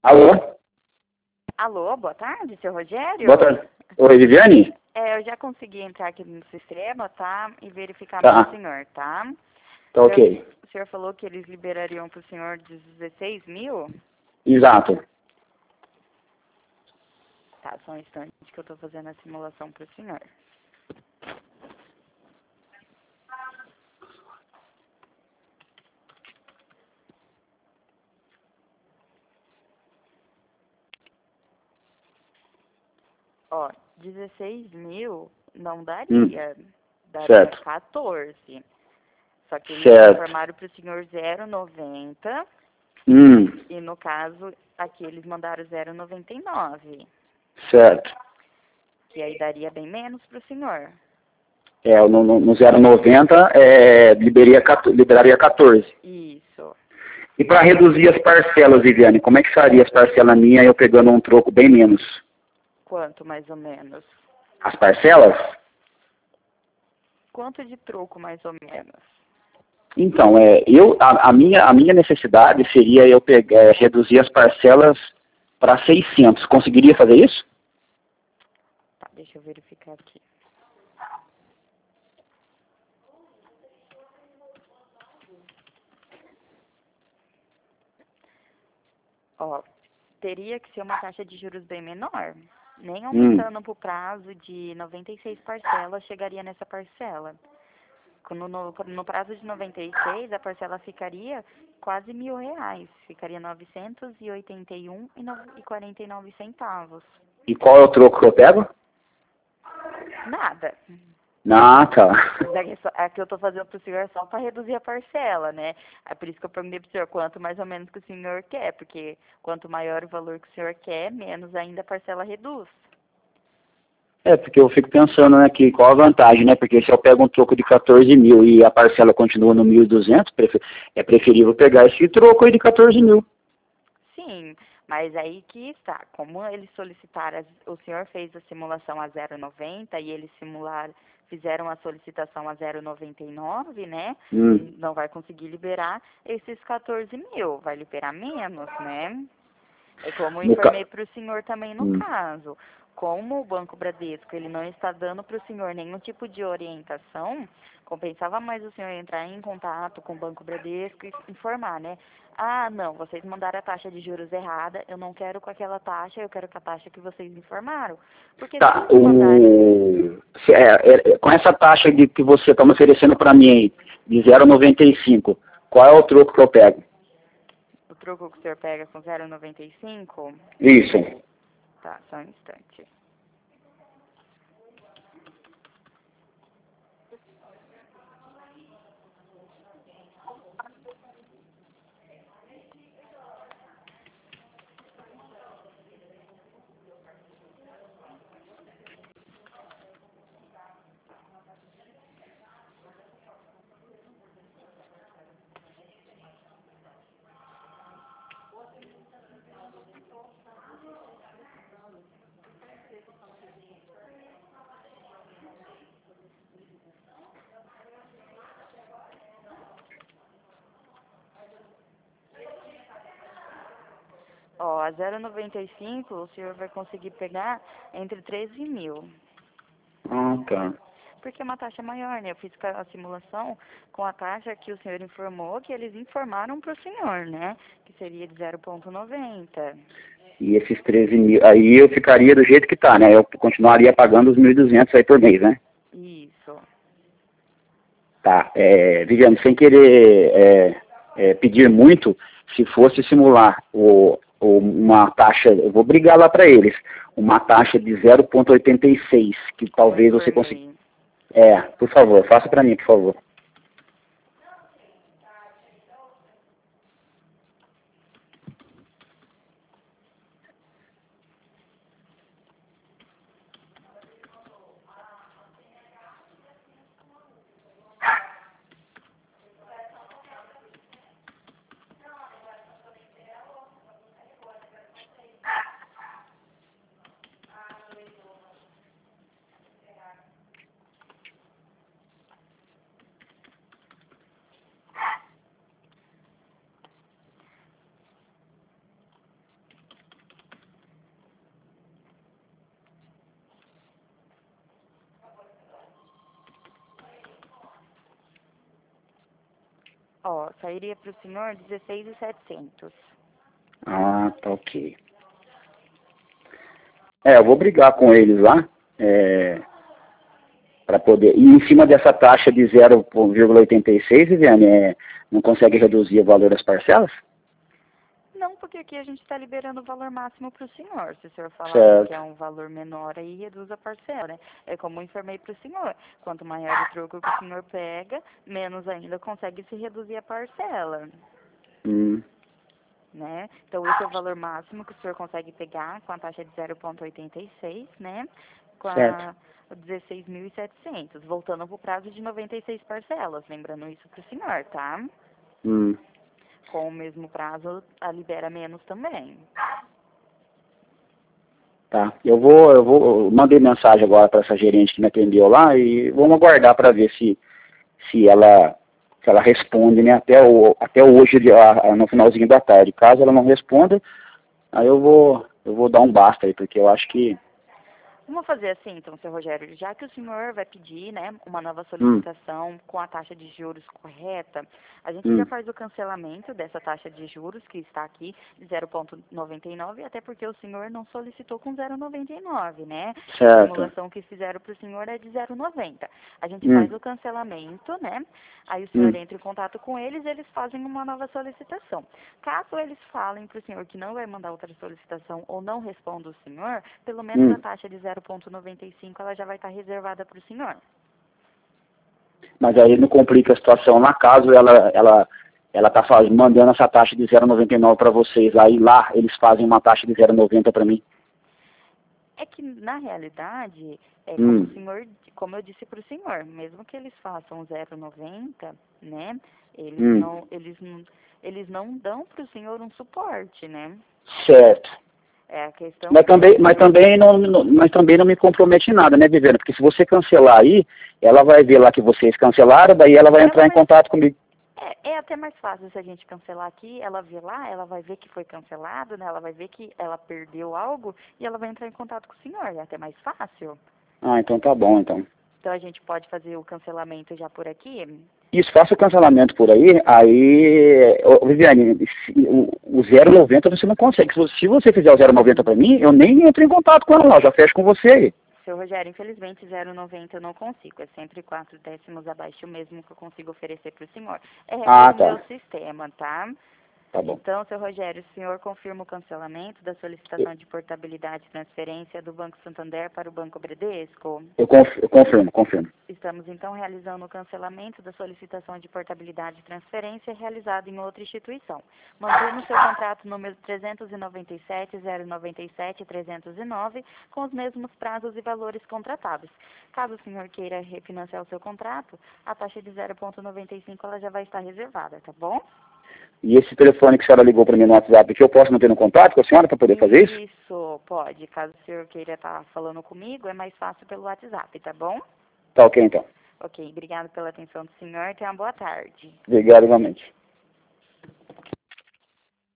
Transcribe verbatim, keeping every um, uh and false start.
Alô? Alô, boa tarde, seu Rogério? Boa tarde. Oi, Viviane? É, eu já consegui entrar aqui no sistema, tá? E verificar Tá. para o senhor, tá? Tá O senhor, ok. o senhor falou que eles liberariam para o senhor dezesseis mil? Exato. Tá, só um instante que eu tô fazendo a simulação para o senhor. Ó, dezesseis mil não daria. Hum, Daria certo. quatorze. Só que eles Certo. informaram para o senhor zero vírgula noventa Hum, e no caso aqui eles mandaram zero vírgula noventa e nove. certo. Que aí daria bem menos para o senhor. É, no, no, no zero vírgula noventa é, liberaria, liberaria quatorze. Isso. E para reduzir as parcelas, Viviane, como é que faria as parcelas minhas eu pegando um troco bem menos? Quanto mais ou menos? As parcelas? Quanto de troco mais ou menos? Então, é, eu, a, a minha, a minha necessidade seria eu pegar, é, reduzir as parcelas para seiscentos. Conseguiria fazer isso? Tá, deixa eu verificar aqui. Ó, teria que ser uma taxa de juros bem menor. Nem Hum, aumentando para o prazo de noventa e seis parcelas, chegaria nessa parcela. No, no, no prazo de noventa e seis, a parcela ficaria quase mil reais. Ficaria novecentos e oitenta e um reais e quarenta e nove centavos. e qual é o troco que eu pego? Nada. Ah, tá. Aqui eu tô fazendo pro senhor só para reduzir a parcela, né? É por isso que eu perguntei pro senhor quanto mais ou menos que o senhor quer, porque quanto maior o valor que o senhor quer, menos ainda a parcela reduz. É, porque eu fico pensando, né, que qual a vantagem, né? Porque se eu pego um troco de quatorze mil e a parcela continua no mil e duzentos, prefer, é preferível pegar esse troco aí de quatorze mil. Sim, mas aí que está. Como eles solicitaram, o senhor fez a simulação a zero vírgula noventa e eles simularam, fizeram a solicitação a zero vírgula noventa e nove, né? Hum. Não vai conseguir liberar esses quatorze mil, vai liberar menos, né? É como eu No ca... informei para o senhor também no hum. caso. Como o Banco Bradesco ele não está dando para o senhor nenhum tipo de orientação, compensava mais o senhor entrar em contato com o Banco Bradesco e informar, né? Ah, não, vocês mandaram a taxa de juros errada, eu não quero com aquela taxa, eu quero com a taxa que vocês informaram. Porque se Tá, eles mandarem... o... se- é, é, com essa taxa de, que você está me oferecendo para mim aí, de zero vírgula noventa e cinco, qual é o troco que eu pego? O troco que o senhor pega com zero vírgula noventa e cinco? Isso. Tá, só um instante. Ó, a zero vírgula noventa e cinco o senhor vai conseguir pegar entre treze mil. Ah, tá. Porque é uma taxa maior, né? Eu fiz a simulação com a taxa que o senhor informou, que eles informaram para o senhor, né? Que seria de zero vírgula noventa. E esses treze mil, aí eu ficaria do jeito que tá, né? Eu continuaria pagando os mil e duzentos aí por mês, né? Isso. Tá, é, Viviane, sem querer é, é, pedir muito, se fosse simular o, o, uma taxa, eu vou brigar lá para eles, uma taxa de zero vírgula oitenta e seis, que Eu talvez você consiga. informei. É, por favor, faça para mim, por favor. Ó, sairia para o senhor dezesseis mil e setecentos. Ah, tá ok. É, eu vou brigar com eles lá, é, para poder... E em cima dessa taxa de zero vírgula oitenta e seis, Viviane, é, não consegue reduzir o valor das parcelas? Não, porque aqui a gente está liberando o valor máximo para o senhor. Se o senhor falar assim que Certo. é um valor menor, aí reduz a parcela, né? É como eu informei para o senhor. Quanto maior o troco que o senhor pega, menos ainda consegue se reduzir a parcela, Hum, né? Então, esse é o valor máximo que o senhor consegue pegar com a taxa de zero vírgula oitenta e seis, né? Com certo. a dezesseis mil e setecentos, voltando para o prazo de noventa e seis parcelas. Lembrando isso para o senhor, tá? Hum, Com o mesmo prazo, a libera menos também. tá. Eu vou, eu vou, eu mandei mensagem agora para essa gerente que me atendeu lá e vamos aguardar para ver se, se ela, se ela responde, né? Até, o, até hoje, a, a, no finalzinho da tarde. Caso ela não responda, aí eu vou, eu vou dar um basta aí, porque eu acho que... Vamos fazer assim, então, seu Rogério, já que o senhor vai pedir, né, uma nova Hum, solicitação com a taxa de juros correta, a gente já hum, faz o cancelamento dessa taxa de juros que está aqui de zero vírgula noventa e nove, até porque o senhor não solicitou com zero vírgula noventa e nove, né? A certo. simulação que fizeram para o senhor é de zero vírgula noventa. A gente Hum, faz o cancelamento, né? Aí o senhor hum, entra em contato com eles, eles fazem uma nova solicitação. Caso eles falem para o senhor que não vai mandar outra solicitação ou não responda o senhor, pelo menos a hum. taxa de zero vírgula noventa e cinco ela já vai estar reservada para o senhor. Mas aí não complica a situação. Na caso, ela ela ela tá faz, mandando essa taxa de zero vírgula noventa e nove para vocês. Aí lá eles fazem uma taxa de zero vírgula noventa para mim. É que, na realidade, é como o Hum, senhor, como eu disse para o senhor, mesmo que eles façam zero vírgula noventa, né, eles hum. não, eles não, eles não dão para o senhor um suporte, né? Certo. É a questão Mas que também, é, mas também não, não- mas também não me compromete em nada, né, Viviane? Porque se você cancelar aí, ela vai ver lá que vocês cancelaram, daí ela vai ela entrar em vai, contato comigo. é, é até mais fácil se a gente cancelar aqui, ela vê lá, ela vai ver que foi cancelado, né, ela vai ver que ela perdeu algo e ela vai entrar em contato com o senhor, é até mais fácil. Ah, então tá bom, então. Então a gente pode fazer o cancelamento já por aqui. Isso, faça o cancelamento por aí, aí, ô, Viviane, se- o, o zero vírgula noventa você não consegue. Se você, se você fizer o zero vírgula noventa para mim, eu nem entro em contato com ela lá, eu já fecho com você aí. Seu Rogério, infelizmente zero vírgula noventa eu não consigo. É sempre quatro décimos abaixo mesmo que eu consigo oferecer para o senhor. É regra Ah, do meu tá. sistema, tá? Tá bom. Então, seu Rogério, o senhor confirma o cancelamento da solicitação de portabilidade e transferência do Banco Santander para o Banco Bradesco? Eu, conf, eu confirmo, confirmo. Estamos, então, realizando o cancelamento da solicitação de portabilidade e transferência realizada em outra instituição. Mantendo o seu contrato número trezentos e noventa e sete, zero noventa e sete, trezentos e nove com os mesmos prazos e valores contratados. Caso o senhor queira refinanciar o seu contrato, a taxa de zero vírgula noventa e cinco ela já vai estar reservada, tá bom? E esse telefone que a senhora ligou para mim no WhatsApp, que eu posso manter no contato com a senhora para poder fazer isso? Isso, pode. Caso o senhor queira estar falando comigo, é mais fácil pelo WhatsApp, tá bom? Tá ok, então. Ok, obrigado pela atenção do senhor. Tenha uma boa tarde. Obrigado igualmente.